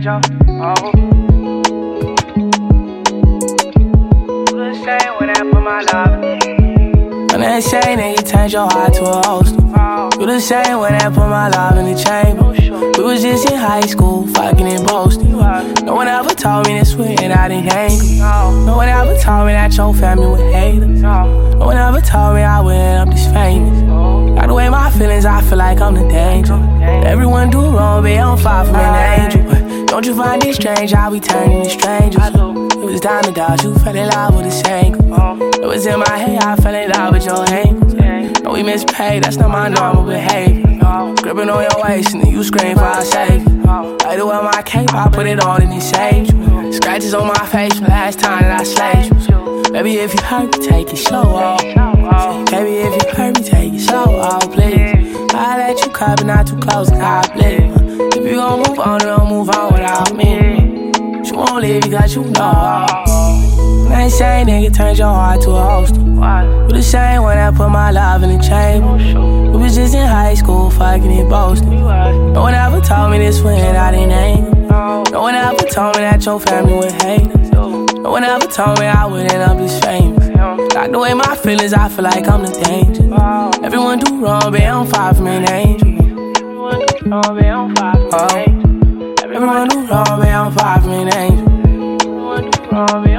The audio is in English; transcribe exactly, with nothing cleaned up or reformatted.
angel. Oh. Do the same when I put my love in you. When they say nigga change your heart to a holster. Do the same when I put my love in the chamber. We was just in high school, fucking and boasting. No one ever told me this way and I didn't hang. No one ever told me that your family would hate us. No one ever told me I would end up this famous. Like the way my feelings, I feel like I'm the danger. Everyone do wrong, but I'm far from an angel. But don't you find it strange how we turning to strangers? It was diamond dogs, you fell in love with the angle. It was in my head, I fell in love with your angles. No, we mispaid, that's not my normal behavior. Gripping on your waist and then you scream for our savior. Later with my cape, I put it on and it saved you. Scratches on my face from last time that I slayed you. Baby, if you hurt me, take it slow, oh. Baby, if you hurt me, take it slow, oh, please. I let you cut, but not too close, God please. If you gon' move on, then don't move on without me. She won't leave because you know, oh. They say nigga turns your heart to a holster. Do the same when I put my love in the chamber. We was just in high school, fucking and boasting. No one ever told me this when I didn't aim. No one ever told me that your family would hate us. No one ever told me I would end up this famous. Like the way my feelings, I feel like I'm the danger. Everyone do wrong, but I'm far from an angel. Everyone do wrong, but I'm far from an angel. Everyone do wrong, but I'm far from an angel. Everyone do wrong, but